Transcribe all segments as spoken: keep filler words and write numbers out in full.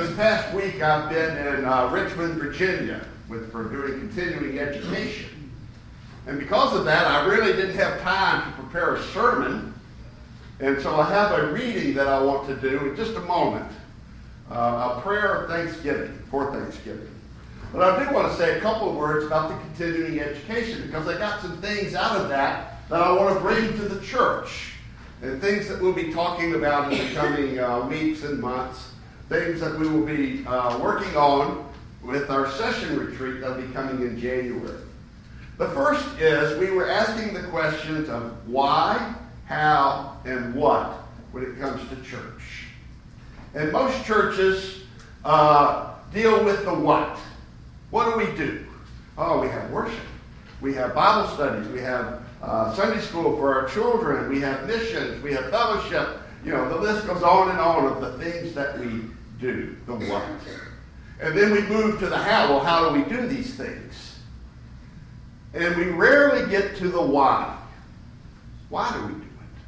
this past week I've been in uh, Richmond, Virginia with, for doing continuing education. And because of that, I really didn't have time to prepare a sermon. And so I have a reading that I want to do in just a moment. Uh, a prayer of thanksgiving, for Thanksgiving. But I do want to say a couple of words about the continuing education because I got some things out of that that I want to bring to the church. And things that we'll be talking about in the coming uh, weeks and months. Things that we will be uh, working on with our session retreat that will be coming in January. The first is we were asking the questions of why, how, and what when it comes to church. And most churches uh, deal with the what. What do we do? Oh, we have worship. We have Bible studies. We have uh, Sunday school for our children. We have missions. We have fellowship. You know, the list goes on and on of the things that we do, the what. And then we move to the how. Well, how do we do these things? And we rarely get to the why. Why do we do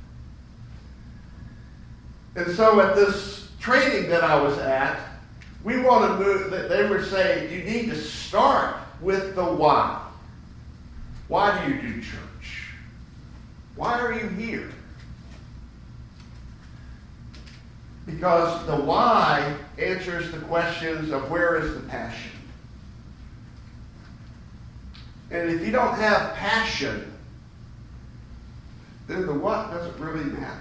it? And so at this training that I was at, we want to move, they were saying, you need to start with the why. Why do you do church? Why are you here? Because the why answers the questions of where is the passion. And if you don't have passion, then the what doesn't really matter.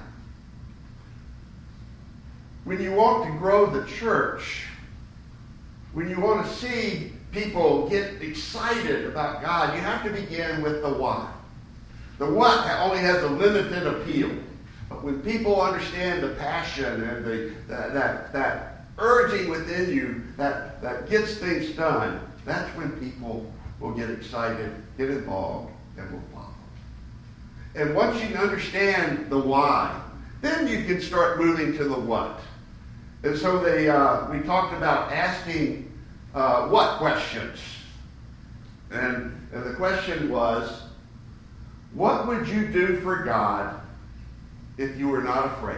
When you want to grow the church, when you want to see people get excited about God, you have to begin with the why. The what only has a limited appeal. But when people understand the passion and the, that, that, that urging within you that, that gets things done, that's when people will get excited, get involved, and will follow. And once you understand the why, then you can start moving to the what. And so they, uh, we talked about asking uh, what questions. And, and the question was, what would you do for God if you were not afraid?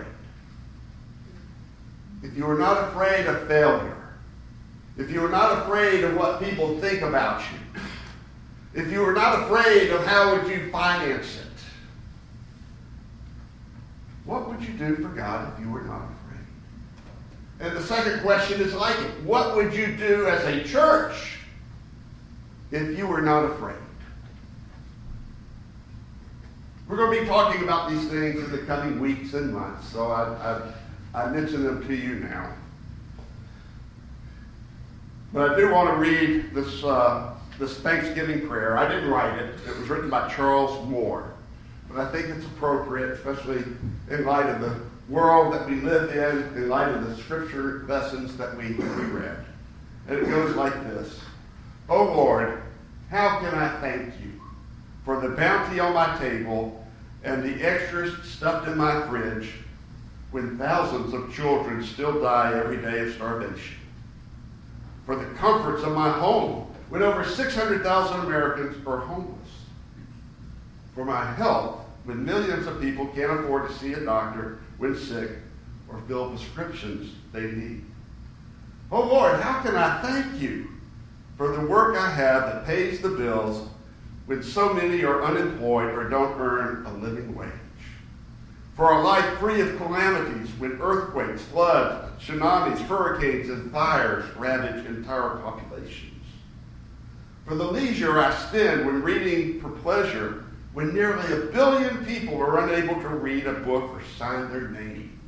If you were not afraid of failure. If you were not afraid of what people think about you. If you were not afraid of how would you finance it. What would you do for God if you were not afraid? And the second question is like it. What would you do as a church if you were not afraid? We're going to be talking about these things in the coming weeks and months, so I, I, I mention them to you now. But I do want to read this, uh, this Thanksgiving prayer. I didn't write it. It was written by Charles Moore. But I think it's appropriate, especially in light of the world that we live in, in light of the scripture lessons that we, we read. And it goes like this. Oh Lord, how can I thank you for the bounty on my table and the extras stuffed in my fridge when thousands of children still die every day of starvation. For the comforts of my home when over six hundred thousand Americans are homeless. For my health when millions of people can't afford to see a doctor when sick or fill prescriptions they need. Oh Lord, how can I thank you for the work I have that pays the bills when so many are unemployed or don't earn a living wage? For a life free of calamities when earthquakes, floods, tsunamis, hurricanes, and fires ravage entire populations. For the leisure I spend when reading for pleasure when nearly a billion people are unable to read a book or sign their name.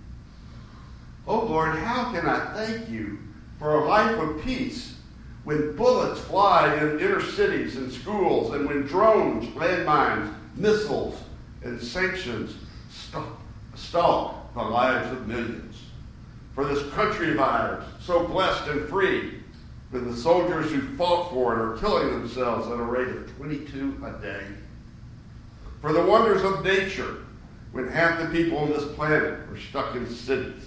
Oh Lord, how can I thank you for a life of peace when bullets fly in inner cities and schools and when drones, landmines, missiles, and sanctions stalk, stalk the lives of millions. For this country of ours, so blessed and free, when the soldiers who fought for it are killing themselves at a rate of twenty-two a day. For the wonders of nature, when half the people on this planet are stuck in cities.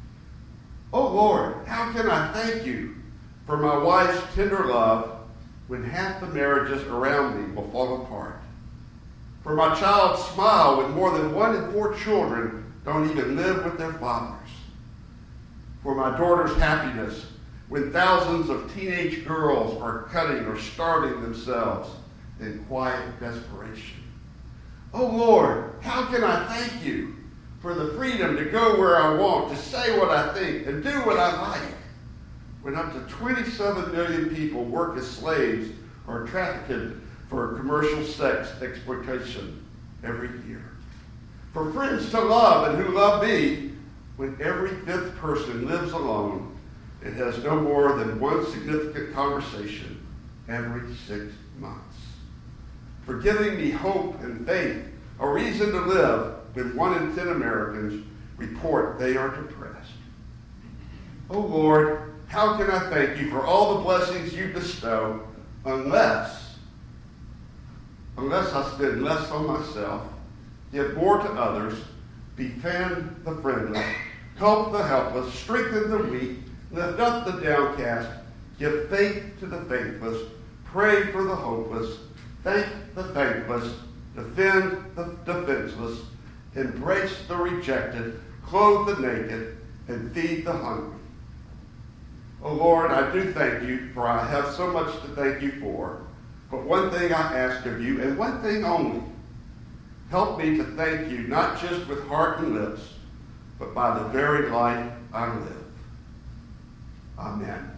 Oh Lord, how can I thank you for my wife's tender love when half the marriages around me will fall apart? For my child's smile when more than one in four children don't even live with their fathers. For my daughter's happiness when thousands of teenage girls are cutting or starving themselves in quiet desperation. Oh Lord, how can I thank you for the freedom to go where I want, to say what I think, and do what I like, when up to twenty-seven million people work as slaves or are trafficked for commercial sex exploitation every year. For friends to love and who love me, when every fifth person lives alone and has no more than one significant conversation every six months. For giving me hope and faith, a reason to live, when one in ten Americans report they are depressed. Oh Lord, how can I thank you for all the blessings you bestow unless, unless I spend less on myself, give more to others, befriend the friendless, help the helpless, strengthen the weak, lift up the downcast, give faith to the faithless, pray for the hopeless, thank the thankless, defend the defenseless, embrace the rejected, clothe the naked, and feed the hungry. Oh Lord, I do thank you, for I have so much to thank you for. But one thing I ask of you, and one thing only, help me to thank you not just with heart and lips, but by the very life I live. Amen.